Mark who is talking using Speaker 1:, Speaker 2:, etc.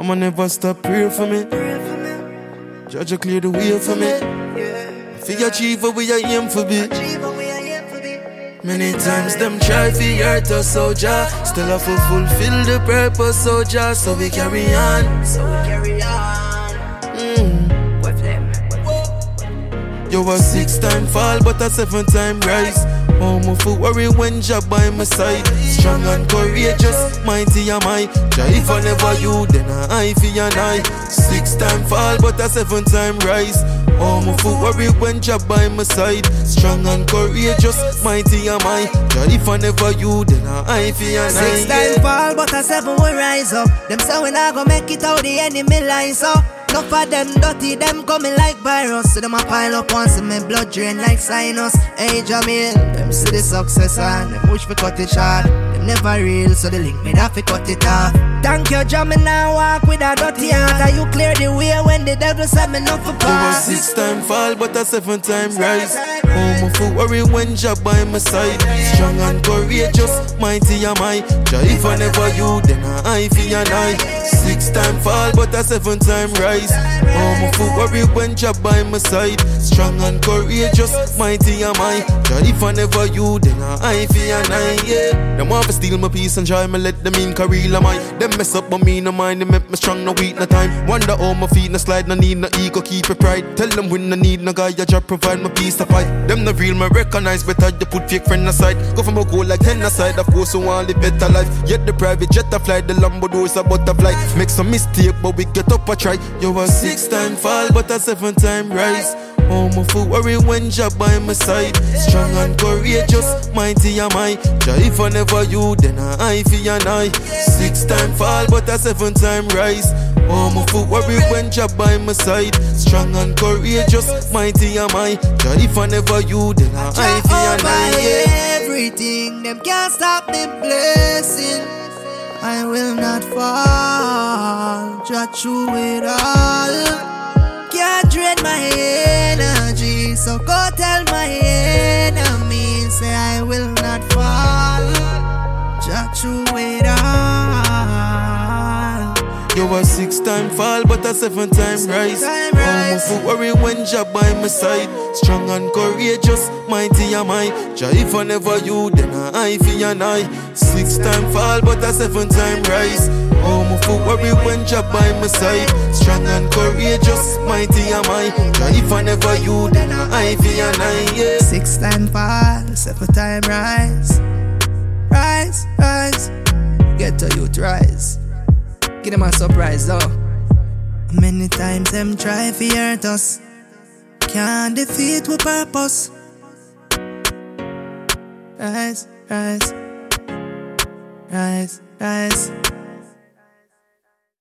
Speaker 1: I'ma never stop praying for me. Judge will clear the way for me. If we achieve what we are aim for be. Many times them try to hurt us, soldier. Still have to fulfill the purpose, soldier. So we carry on. You a 6-time fall, but a 7-time rise. Oh, me for worry when job by my side. Strong and courageous, mighty am I. If I never you, then I for your eye. 6-time fall, but a 7-time rise. Oh, me for worry when job by my side. Strong and courageous, mighty am I. If I never you, then I for your eye.
Speaker 2: 6-time fall, but a 7 will rise up. Them say we not gonna make it out, the enemy lines up. Enough of them dirty, them coming like virus. So them a pile up once and my blood drain like sinus. Hey Jamil, them see the success and them wish we cut it short. Them never real, so they link me that we cut it off. Thank you Jamil, now walk with a dirty heart. And you clear the way when the devil said me not for pass.
Speaker 1: You a 6-time fall, but a 7-time rise. Oh, me for worry when job by my side. Strong and courageous, mighty am I. If I never you, then I for your eye. 6-time fall, but a 7-time rise. Oh, me for worry when job by my side. Strong and courageous, mighty am I. If I never you, then I for your eye. Yeah. Them want to steal my peace and joy, me let them in career am I. Them mess up but me no mind, they make me strong, no weak, no time. Wonder how my feet no slide, no need no ego, keep it pride. Tell them when no need no guy, your job provide my peace to fight. Them no real, me recognize better, you put fake friend aside. Go from a goal like 10 aside, of course, who want live better life. Yet the private jet a fly, the Lambo doors a butterfly. Make some mistake, but we get up a try. You a 6-time fall, but a 7-time rise. Oh, me for worry when job by my side. Strong and courageous, mighty am I. If I never you, then I for your eye. 6-time fall, but a 7-time rise. Oh, me for worry when job by my side. Strong and courageous, mighty am I. If I never you, then I for your eye.
Speaker 2: Everything, them can't stop the blessing. I will not fall, just through it all. Can't drain my energy, so go tell my enemies, say I will not fall, just through it all.
Speaker 1: You a 6-time fall, but a 7-time rise. Oh, me for worry when job by my side. Strong and courageous, mighty am I. If I never you, then I for your eye. 6-time fall, but a 7-time rise. Oh, me for worry when job by my side. Strong and courageous, mighty am I. If I never you, then I for your eye. Yeah.
Speaker 2: 6-time fall, 7-time rise. Rise, rise, get to youth rise. Give them a surprise though. Many times them try to hurt us, can't defeat with purpose. Rise, rise, rise, rise.